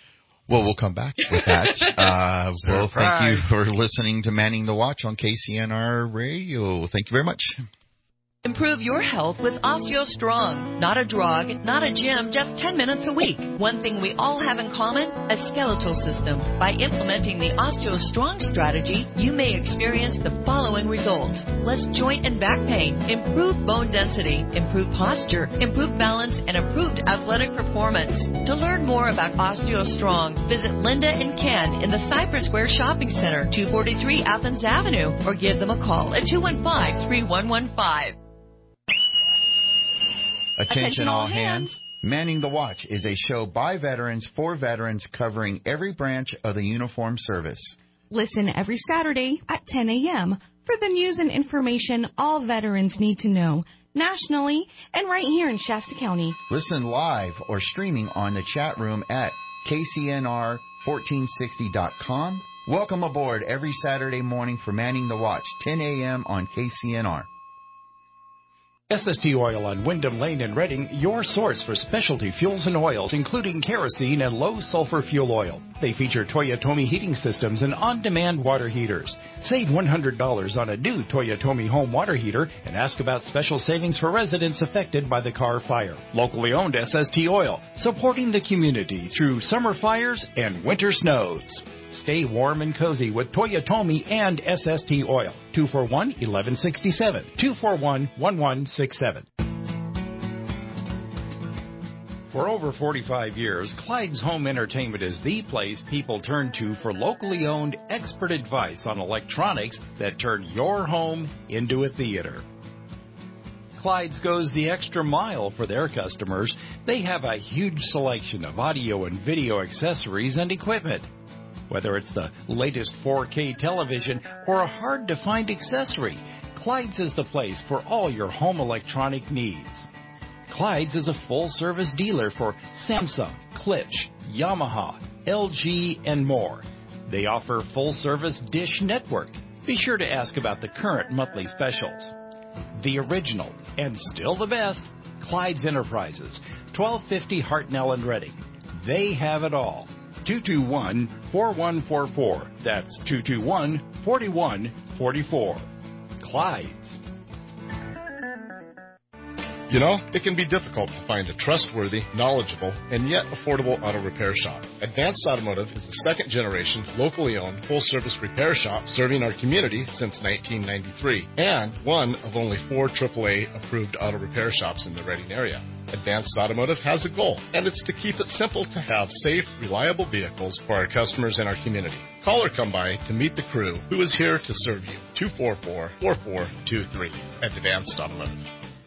Well, we'll come back with that. Uh, well, thank you for listening to Manning the Watch on K C N R Radio. Thank you very much. Improve your health with OsteoStrong. Not a drug, not a gym, just ten minutes a week. One thing we all have in common, a skeletal system. By implementing the OsteoStrong strategy, you may experience the following results. Less joint and back pain, improved bone density, improved posture, improved balance, and improved athletic performance. To learn more about OsteoStrong, visit Linda and Ken in the Cypress Square Shopping Center, two forty-three Athens Avenue, or give them a call at two one five, three one one five. Attention all hands. Manning the Watch is a show by veterans for veterans covering every branch of the uniform service. Listen every Saturday at ten a.m. for the news and information all veterans need to know, nationally and right here in Shasta County. Listen live or streaming on the chat room at K C N R fourteen sixty dot com. Welcome aboard every Saturday morning for Manning the Watch, ten a.m. on K C N R. S S T Oil on Wyndham Lane in Reading, your source for specialty fuels and oils, including kerosene and low-sulfur fuel oil. They feature Toyotomi heating systems and on-demand water heaters. Save one hundred dollars on a new Toyotomi home water heater and ask about special savings for residents affected by the Carr Fire. Locally owned S S T Oil, supporting the community through summer fires and winter snows. Stay warm and cozy with Toyotomi and S S T Oil. two four one, one one six seven. two four one, one one six seven. For over forty-five years, Clyde's Home Entertainment is the place people turn to for locally owned expert advice on electronics that turn your home into a theater. Clyde's goes the extra mile for their customers. They have a huge selection of audio and video accessories and equipment. Whether it's the latest four K television or a hard-to-find accessory, Clyde's is the place for all your home electronic needs. Clyde's is a full-service dealer for Samsung, Klipsch, Yamaha, L G, and more. They offer full-service Dish Network. Be sure to ask about the current monthly specials. The original, and still the best, Clyde's Enterprises, twelve fifty Hartnell and Reading. They have it all. two two one, four one four four. That's two two one, four one four four. Clyde's. You know, it can be difficult to find a trustworthy, knowledgeable, and yet affordable auto repair shop. Advanced Automotive is the second generation, locally owned, full-service repair shop serving our community since nineteen ninety-three, and one of only four triple A approved auto repair shops in the Reading area. Advanced Automotive has a goal, and it's to keep it simple to have safe, reliable vehicles for our customers and our community. Call or come by to meet the crew who is here to serve you. two four four, four four two three at Advanced Automotive.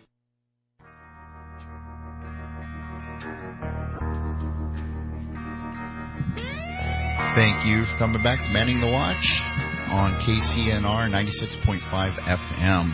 Thank you for coming back to Manning the Watch on K C N R ninety-six point five F M.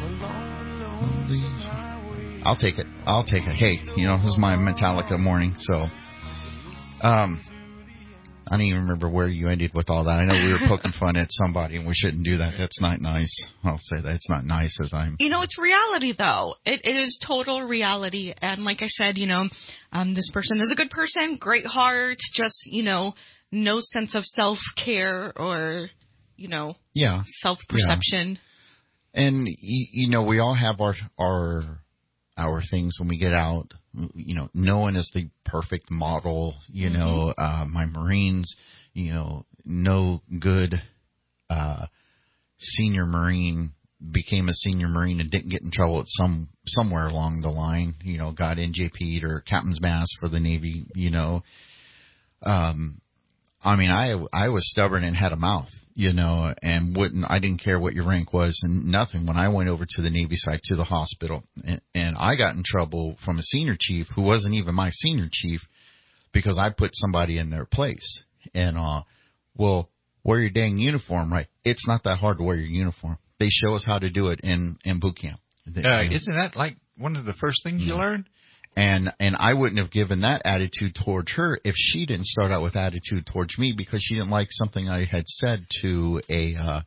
I'll take it. I'll take it. Hey, you know, this is my Metallica morning, so um, I don't even remember where you ended with all that. I know we were poking fun at somebody, and we shouldn't do that. That's not nice. I'll say that. It's not nice as I'm... You know, it's reality, though. It, it is total reality. And like I said, you know, um, this person is a good person, great heart, just, you know, no sense of self-care or, you know, yeah. self-perception. Yeah. And, you, you know, we all have our our our things when we get out. You know, no one is the perfect model. You mm-hmm. know, uh, my Marines, you know, no good uh, senior Marine became a senior Marine and didn't get in trouble at some somewhere along the line. You know, got N J P'd or Captain's Mast for the Navy. You know, um, I mean, I I was stubborn and had a mouth. You know, and wouldn't, I didn't care what your rank was and nothing when I went over to the Navy side to the hospital. And, and I got in trouble from a senior chief who wasn't even my senior chief because I put somebody in their place. And, uh, well, wear your dang uniform, right? It's not that hard to wear your uniform. They show us how to do it in, in boot camp. Uh, isn't that like one of the first things yeah. you learn? And and I wouldn't have given that attitude towards her if she didn't start out with attitude towards me because she didn't like something I had said to a, uh,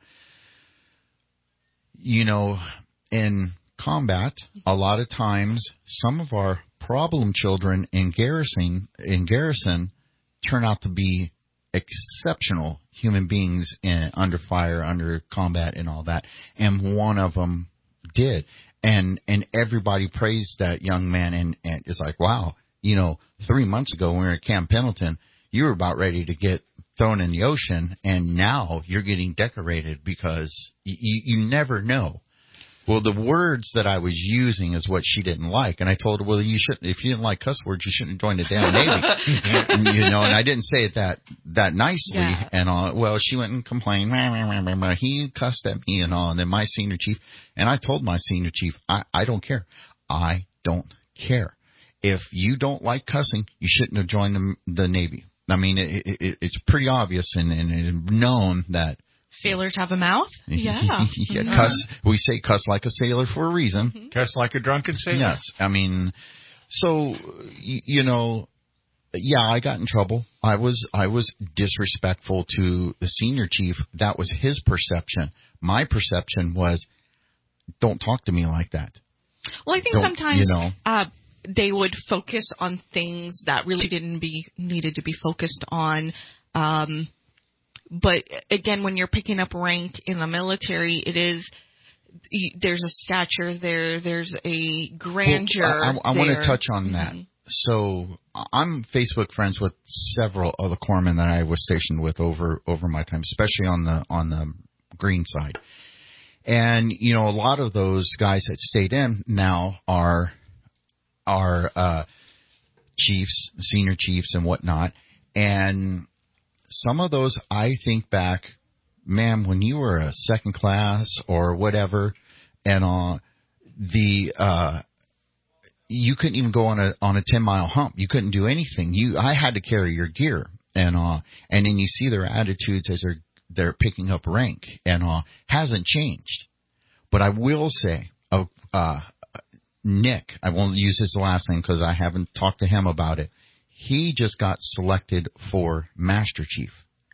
you know, in combat, a lot of times some of our problem children in garrison, in garrison turn out to be exceptional human beings in, under fire, under combat, and all that. And one of them did, and and everybody praised that young man. And, and it's like, wow, you know, three months ago when we were at Camp Pendleton, you were about ready to get thrown in the ocean, and now you're getting decorated because y- you, you never know. Well, the words that I was using is what she didn't like, and I told her, well, you shouldn't. If you didn't like cuss words, you shouldn't join the damn Navy. You know, and I didn't say it that that nicely. Yeah. And all. Well, she went and complained. He cussed at me and all. And then my senior chief, and I told my senior chief, I, I don't care. I don't care. If you don't like cussing, you shouldn't have joined the, the Navy. I mean, it, it, it's pretty obvious and, and known that. Sailors have a mouth? Yeah. yeah mm-hmm. Cuss. We say cuss like a sailor for a reason. Mm-hmm. Cuss like a drunken sailor. Yes. I mean, so, you know, yeah, I got in trouble. I was I was disrespectful to the senior chief. That was his perception. My perception was, don't talk to me like that. Well, I think don't, sometimes you know, uh, they would focus on things that really didn't be needed to be focused on. Um But again, when you're picking up rank in the military, it is there's a stature there, there's a grandeur. Well, I, I, I want to touch on mm-hmm. that. So I'm Facebook friends with several of the corpsmen that I was stationed with over over my time, especially on the on the green side. And you know, a lot of those guys that stayed in now are are uh, chiefs, senior chiefs, and whatnot, and some of those, I think back, ma'am, when you were a second class or whatever, and uh, the uh, you couldn't even go on a on a ten mile hump. You couldn't do anything. You, I had to carry your gear, and uh, and then you see their attitudes as they're they're picking up rank, and uh, hasn't changed. But I will say, uh, uh, Nick, I won't use his last name because I haven't talked to him about it. He just got selected for Master Chief.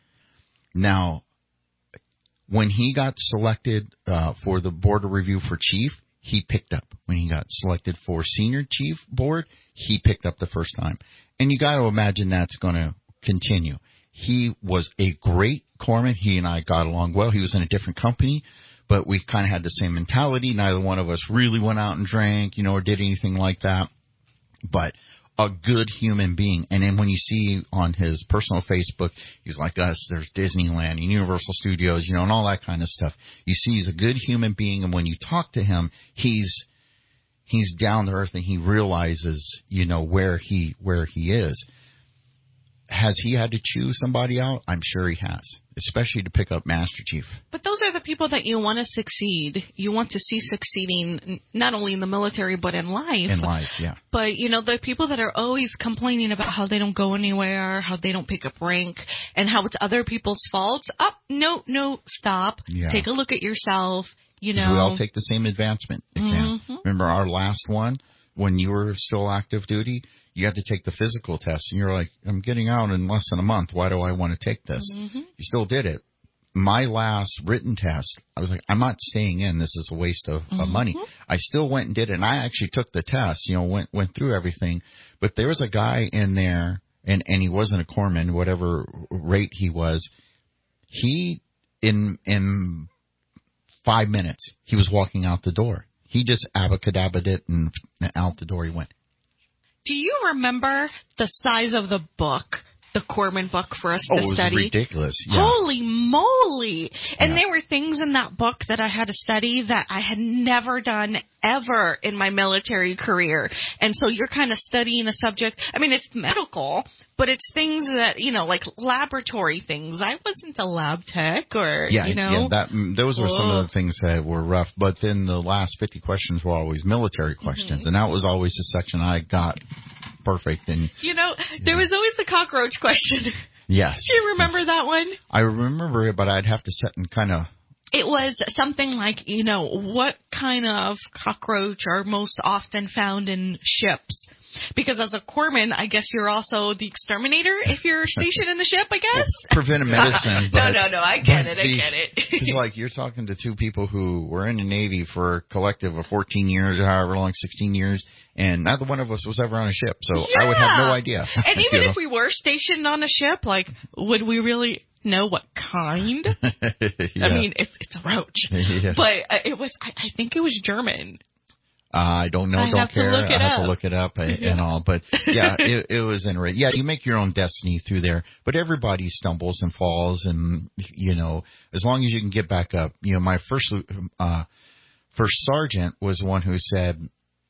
Now, when he got selected uh, for the Board of Review for Chief, he picked up. When he got selected for Senior Chief Board, he picked up the first time. And you got to imagine that's going to continue. He was a great corpsman. He and I got along well. He was in a different company, but we kind of had the same mentality. Neither one of us really went out and drank, you know, or did anything like that. But a good human being. And then when you see on his personal Facebook, he's like us, there's Disneyland and Universal Studios, you know, and all that kind of stuff. You see he's a good human being, and when you talk to him, he's he's down to earth and he realizes, you know, where he where he is. Has he had to choose somebody out? I'm sure he has, especially to pick up Master Chief. But those are the people that you want to succeed. You want to see succeeding not only in the military but in life. In life, yeah. But, you know, the people that are always complaining about how they don't go anywhere, how they don't pick up rank, and how it's other people's faults. Oh, no, no, stop. Yeah. Take a look at yourself. You know, we all take the same advancement exam. Mm-hmm. Remember our last one when you were still active duty? You had to take the physical test, and you're like, I'm getting out in less than a month. Why do I want to take this? Mm-hmm. You still did it. My last written test, I was like, I'm not staying in. This is a waste of, mm-hmm. of money. I still went and did it, and I actually took the test, you know, went went through everything. But there was a guy in there, and, and he wasn't a corpsman, whatever rate he was. He, in in five minutes, he was walking out the door. He just abacadabbed it, and out the door he went. Do you remember the size of the book, the corpsman book for us oh, to it was study? Ridiculous. Yeah. Holy moly. And yeah. there were things in that book that I had to study that I had never done ever in my military career. And so you're kind of studying a subject. I mean, it's medical, but it's things that, you know, like laboratory things. I wasn't a lab tech or, yeah, you know. Yeah, that, those were Whoa. some of the things that were rough. But then the last fifty questions were always military questions. Mm-hmm. And that was always the section I got perfect. And you know, there was always the cockroach question. Yes. Do you remember yes. that one? I remember it, but I'd have to sit and kind of. It was something like, you know, what kind of cockroach are most often found in ships? Because as a corpsman, I guess you're also the exterminator if you're stationed in the ship, I guess? Preventive medicine. But, no, no, no, I get it, I get it. It's like you're talking to two people who were in the Navy for a collective of fourteen years or however long, sixteen years, and neither one of us was ever on a ship, so yeah. I would have no idea. And even you know? if we were stationed on a ship, like, would we really know what kind? yeah. I mean, it's, it's a roach. Yeah. But uh, it was, I, I think it was German. Uh, I don't know, I don't have to care. look it I have up. to look it up and, Yeah. and all. But yeah, it, it was interesting. Yeah, you make your own destiny through there. But everybody stumbles and falls, and you know, as long as you can get back up. You know, my first uh, first sergeant was the one who said,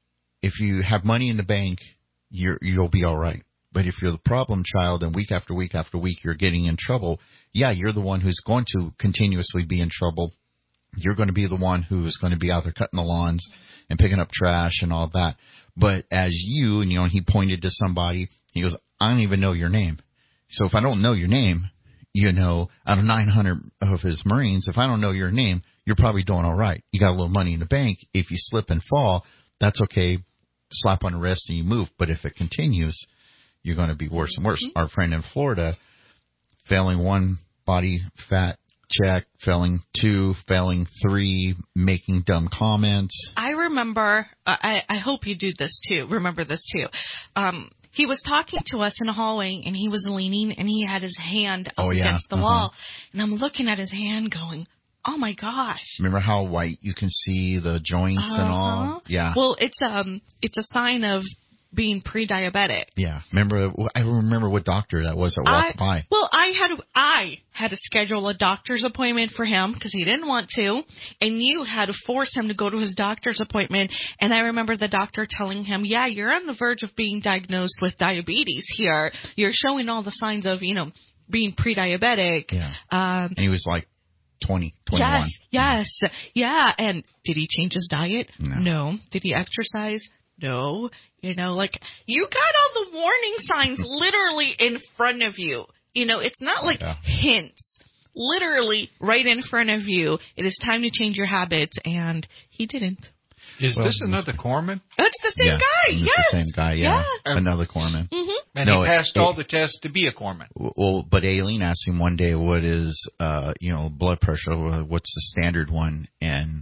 if you have money in the bank, you're you'll be all right. But if you're the problem child and week after week after week you're getting in trouble, yeah, you're the one who's going to continuously be in trouble. You're going to be the one who's going to be out there cutting the lawns and picking up trash and all that. But as you, and you know, he pointed to somebody, he goes, I don't even know your name. So if I don't know your name, you know, out of nine hundred of his Marines, if I don't know your name, you're probably doing all right. You got a little money in the bank. If you slip and fall, that's okay. Slap on the wrist and you move. But if it continues, you're going to be worse and worse. Our friend in Florida, failing one body fat check, failing two, failing three, making dumb comments. I remember, uh, I, I hope you do this too, remember this too. Um, he was talking to us in the hallway, and he was leaning, and he had his hand up Oh, yeah. against the Uh-huh. wall. And I'm looking at his hand going, oh, my gosh. Remember how white you can see the joints Uh-huh. and all? Yeah. Well, it's um, it's a sign of being pre-diabetic. Yeah. Remember, I remember what doctor that was that walked I, by. Well, I had I had to schedule a doctor's appointment for him because he didn't want to, and you had to force him to go to his doctor's appointment. And I remember the doctor telling him, "Yeah, you're on the verge of being diagnosed with diabetes here. You're showing all the signs of, you know, being pre-diabetic." Yeah. Um, And he was like twenty, twenty-one. Yes, yes, yeah. And did he change his diet? No. Did he exercise? No. You know, like, you got all the warning signs literally in front of you. You know, it's not like Yeah. hints. Literally right in front of you. It is time to change your habits, and he didn't. Is Well, this another corpsman? That's the same yeah, guy. it's Yes. the same guy, yeah. Yeah. Another corpsman. Mm-hmm. And No, he passed it- all the tests to be a corpsman. Well, but Aileen asked him one day, what is, uh, you know, blood pressure? What's the standard one? And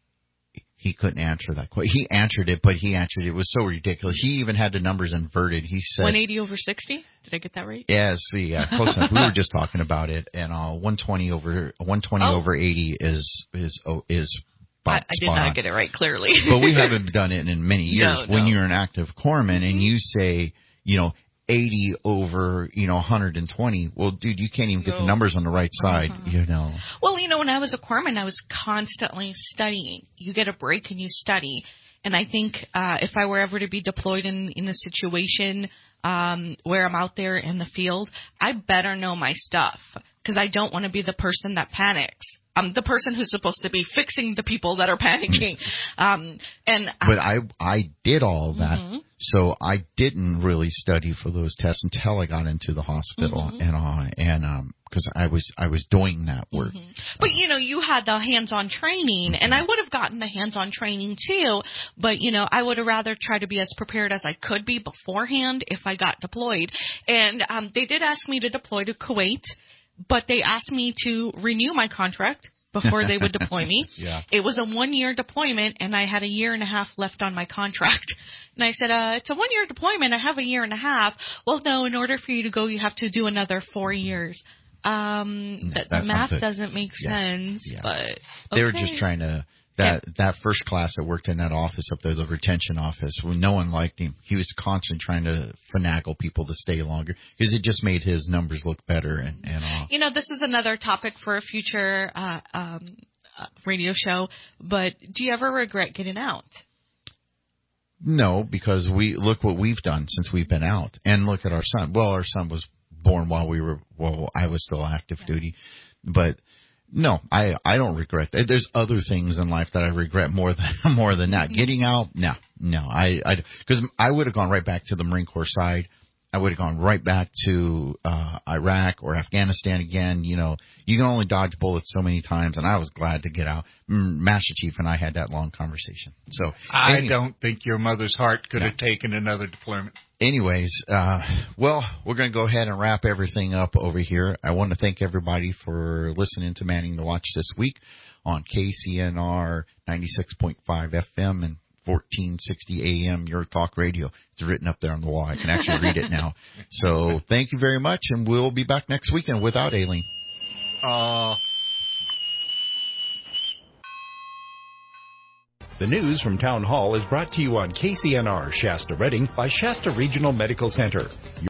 he couldn't answer that question. He answered it, but he answered it. It was so ridiculous. He even had the numbers inverted. He said, one eighty over sixty? Did I get that right? yeah, see, yeah, close enough. We were just talking about it. And, uh, one twenty over, one twenty Oh. over eighty is, is, oh, is, I, I did spot not on. get it right, clearly. But we haven't done it in many years. No, When no. you're an active corpsman and you say, you know, eighty over, you know, one hundred twenty, well, dude, you can't even get the No. numbers on the right side, Uh-huh. you know. Well, you know, when I was a corpsman, I was constantly studying. You get a break and you study. And I think uh, if I were ever to be deployed in, in a situation um, where I'm out there in the field, I better know my stuff because I don't want to be the person that panics. I'm the person who's supposed to be fixing the people that are panicking. um, and But I I did all of that, Mhm. so I didn't really study for those tests until I got into the hospital Mhm. and uh, and um because I was I was doing that work. But, you know, you had the hands-on training, and I would have gotten the hands-on training too, but, you know, I would have rather tried to be as prepared as I could be beforehand if I got deployed. And um, they did ask me to deploy to Kuwait, but they asked me to renew my contract before they would deploy me. Yeah. It was a one-year deployment, and I had a year and a half left on my contract. And I said, uh, it's a one-year deployment. I have a year and a half. Well, no, in order for you to go, you have to do another four years. Um, No, the, the that's not math good. doesn't make Yeah. sense, Yeah. but They were okay. just trying to that that first class that worked in that office up there, the retention office, when no one liked him. He was constantly trying to finagle people to stay longer because it just made his numbers look better and and all. You know, this is another topic for a future uh, um, uh, radio show, but do you ever regret getting out? No, because we look what we've done since we've been out, and look at our son. Well, our son was born while we were well, I was still active duty, but no, I I don't regret that. There's other things in life that I regret more than more than that. Getting out, no, no, I I because I would have gone right back to the Marine Corps side. I would have gone right back to uh, Iraq or Afghanistan again. You know, you can only dodge bullets so many times, and I was glad to get out. Master Chief and I had that long conversation. So I any- don't think your mother's heart could No. have taken another deployment. Anyways, uh, well, we're going to go ahead and wrap everything up over here. I want to thank everybody for listening to Manning the Watch this week on K C N R ninety-six point five F M and fourteen sixty A M, Your Talk Radio. It's written up there on the wall. I can actually read it now. So thank you very much, and we'll be back next weekend without Aileen. Uh, The news from Town Hall is brought to you on K C N R Shasta Redding by Shasta Regional Medical Center.